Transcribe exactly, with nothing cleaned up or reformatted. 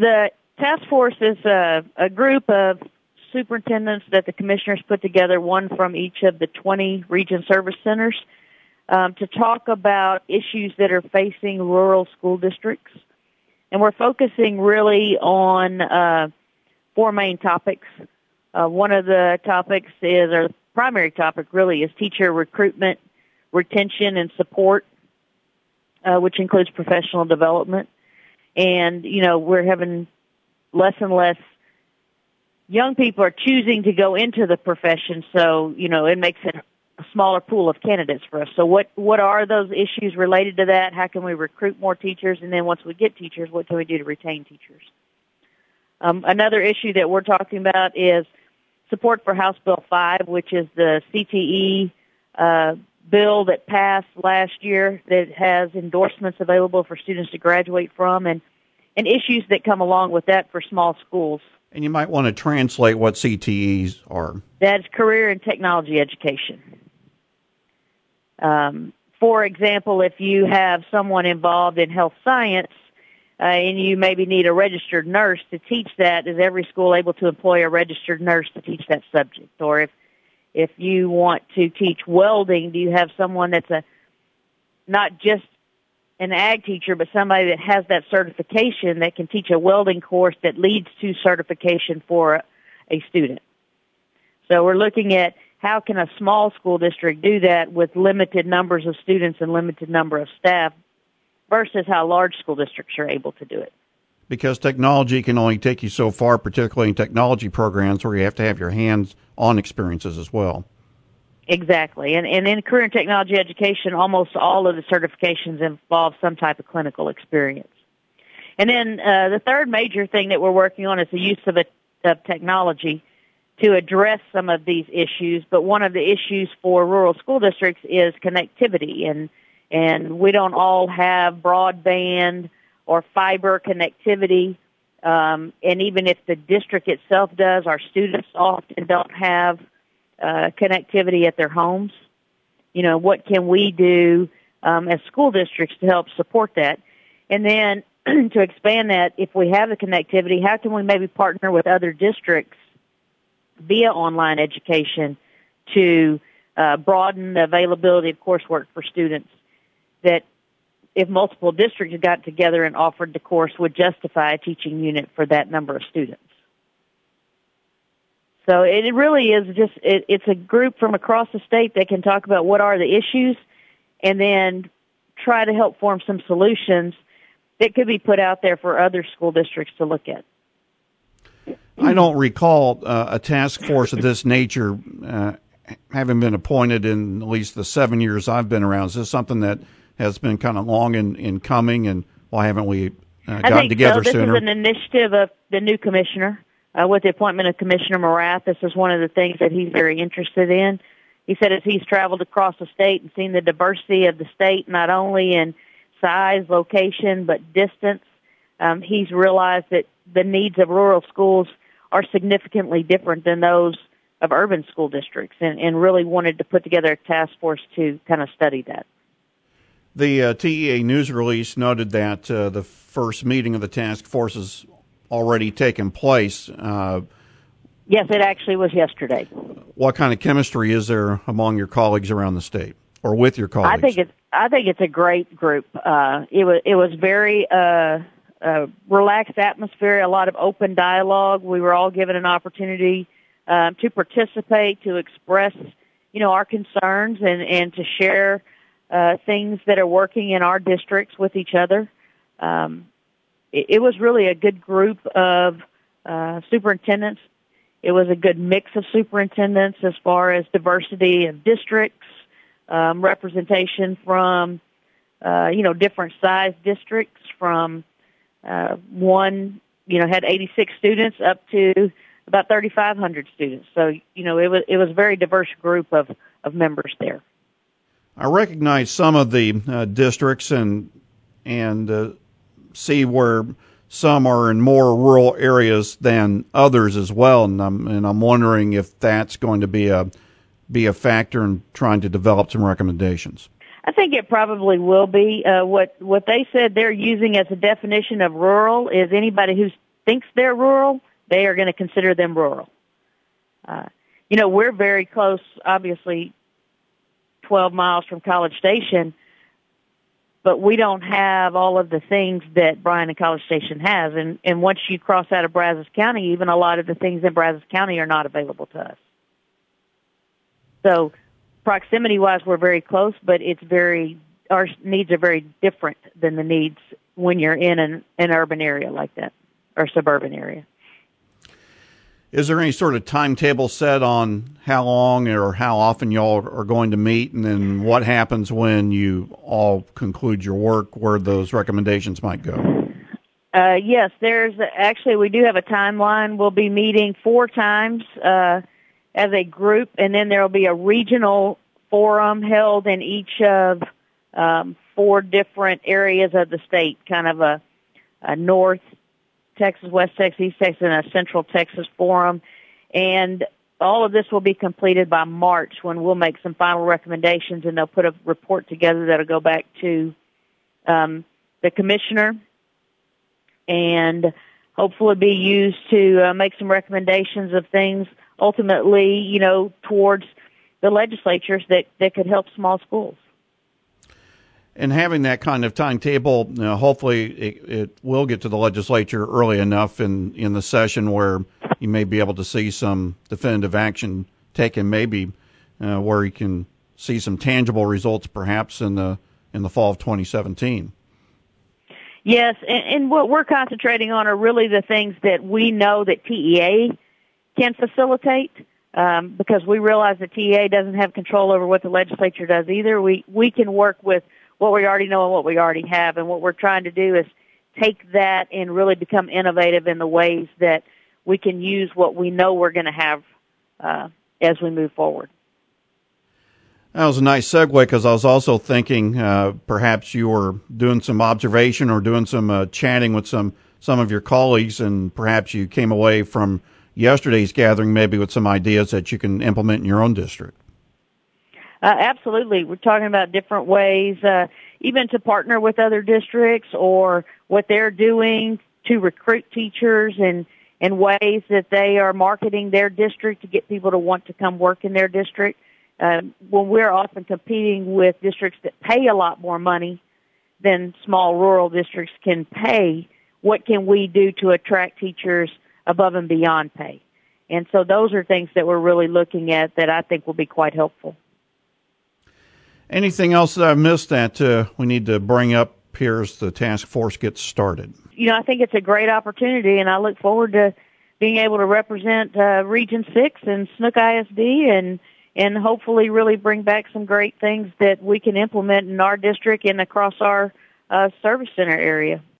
the task force is a, a group of superintendents that the commissioners put together, one from each of the twenty region service centers, um, to talk about issues that are facing rural school districts. And we're focusing really on uh, four main topics. Uh, one of the topics is, our primary topic really, is teacher recruitment, retention, and support, uh, which includes professional development. And, you know, we're having less and less young people are choosing to go into the profession, so, you know, it makes it a smaller pool of candidates for us. So what, what are those issues related to that? How can we recruit more teachers? And then once we get teachers, what can we do to retain teachers? Um, another issue that we're talking about is support for House Bill five, which is the C T E uh, bill that passed last year that has endorsements available for students to graduate from, and, and issues that come along with that for small schools. And you might want to translate what C T Es are. That's career and technology education. Um, for example, if you have someone involved in health science uh, and you maybe need a registered nurse to teach that, is every school able to employ a registered nurse to teach that subject? Or if if you want to teach welding, do you have someone that's a not just an ag teacher, but somebody that has that certification that can teach a welding course that leads to certification for a, a student? So we're looking at how can a small school district do that with limited numbers of students and limited number of staff versus how large school districts are able to do it. Because technology can only take you so far, particularly in technology programs where you have to have your hands-on experiences as well. Exactly. And, and in career and technology education, almost all of the certifications involve some type of clinical experience. And then uh, the third major thing that we're working on is the use of, a, of technology to address some of these issues. But one of the issues for rural school districts is connectivity. And, and we don't all have broadband or fiber connectivity. Um, and even if the district itself does, our students often don't have Uh, connectivity at their homes. You know, what can we do um, as school districts to help support that? And then to expand that, if we have the connectivity, how can we maybe partner with other districts via online education to uh, broaden the availability of coursework for students that if multiple districts got together and offered the course would justify a teaching unit for that number of students? So it really is just, it, it's a group from across the state that can talk about what are the issues and then try to help form some solutions that could be put out there for other school districts to look at. I don't recall uh, a task force of this nature uh, having been appointed in at least the seven years I've been around. Is this something that has been kind of long in, in coming, and why haven't we uh, gotten together so. sooner? This is an initiative of the new commissioner. Uh, with the appointment of Commissioner Morath, this is one of the things that he's very interested in. He said as he's traveled across the state and seen the diversity of the state, not only in size, location, but distance, um, he's realized that the needs of rural schools are significantly different than those of urban school districts, and, and really wanted to put together a task force to kind of study that. The uh, T E A news release noted that uh, the first meeting of the task force is already taken place. Uh, yes, it actually was yesterday. What kind of chemistry is there among your colleagues around the state, or with your colleagues? I think it's I think it's a great group. Uh, it was it was very uh, uh, relaxed atmosphere, a lot of open dialogue. We were all given an opportunity um, to participate, to express, you know, our concerns and and to share uh, things that are working in our districts with each other. Um, It was really a good group of uh, superintendents. It was a good mix of superintendents as far as diversity of districts, um, representation from, uh, you know, different size districts from uh, one, you know, had eighty-six students up to about thirty-five hundred students. So, you know, it was it was a very diverse group of, of members there. I recognize some of the uh, districts and, and, uh, see where some are in more rural areas than others as well, and I'm and I'm wondering if that's going to be a be a factor in trying to develop some recommendations. I think it probably will be. Uh, what what they said they're using as a definition of rural is anybody who's thinks they're rural, they are going to consider them rural. Uh, you know, we're very close, obviously, twelve miles from College Station, but we don't have all of the things that Bryan and College Station has. And, and once you cross out of Brazos County, even a lot of the things in Brazos County are not available to us. So proximity-wise, we're very close, but it's very, our needs are very different than the needs when you're in an, an urban area like that, or suburban area. Is there any sort of timetable set on how long or how often y'all are going to meet, and then what happens when you all conclude your work, where those recommendations might go? Uh, yes, there's actually, we do have a timeline. We'll be meeting four times uh, as a group, and then there will be a regional forum held in each of um, four different areas of the state, kind of a, a north Texas, West Texas, East Texas, and a Central Texas forum. And all of this will be completed by March, when we'll make some final recommendations, and they'll put a report together that'll go back to um, the commissioner and hopefully be used to uh, make some recommendations of things ultimately, you know, towards the legislatures that, that could help small schools. And having that kind of timetable, you know, hopefully it, it will get to the legislature early enough in, in the session where you may be able to see some definitive action taken, maybe uh, where you can see some tangible results perhaps in the in the fall of twenty seventeen. Yes, and, and what we're concentrating on are really the things that we know that T E A can facilitate, um, because we realize that T E A doesn't have control over what the legislature does either. We we can work with what we already know and what we already have, and what we're trying to do is take that and really become innovative in the ways that we can use what we know we're going to have uh, as we move forward. That was a nice segue, because I was also thinking uh, perhaps you were doing some observation or doing some uh, chatting with some, some of your colleagues, and perhaps you came away from yesterday's gathering maybe with some ideas that you can implement in your own district. Uh, absolutely. We're talking about different ways, uh, even to partner with other districts, or what they're doing to recruit teachers, and, and ways that they are marketing their district to get people to want to come work in their district. Uh, when we're often competing with districts that pay a lot more money than small rural districts can pay, what can we do to attract teachers above and beyond pay? And so those are things that we're really looking at that I think will be quite helpful. Anything else that I've missed that uh, we need to bring up here as the task force gets started? You know, I think it's a great opportunity, and I look forward to being able to represent uh, Region six and Snook I S D, and and hopefully really bring back some great things that we can implement in our district and across our uh, service center area.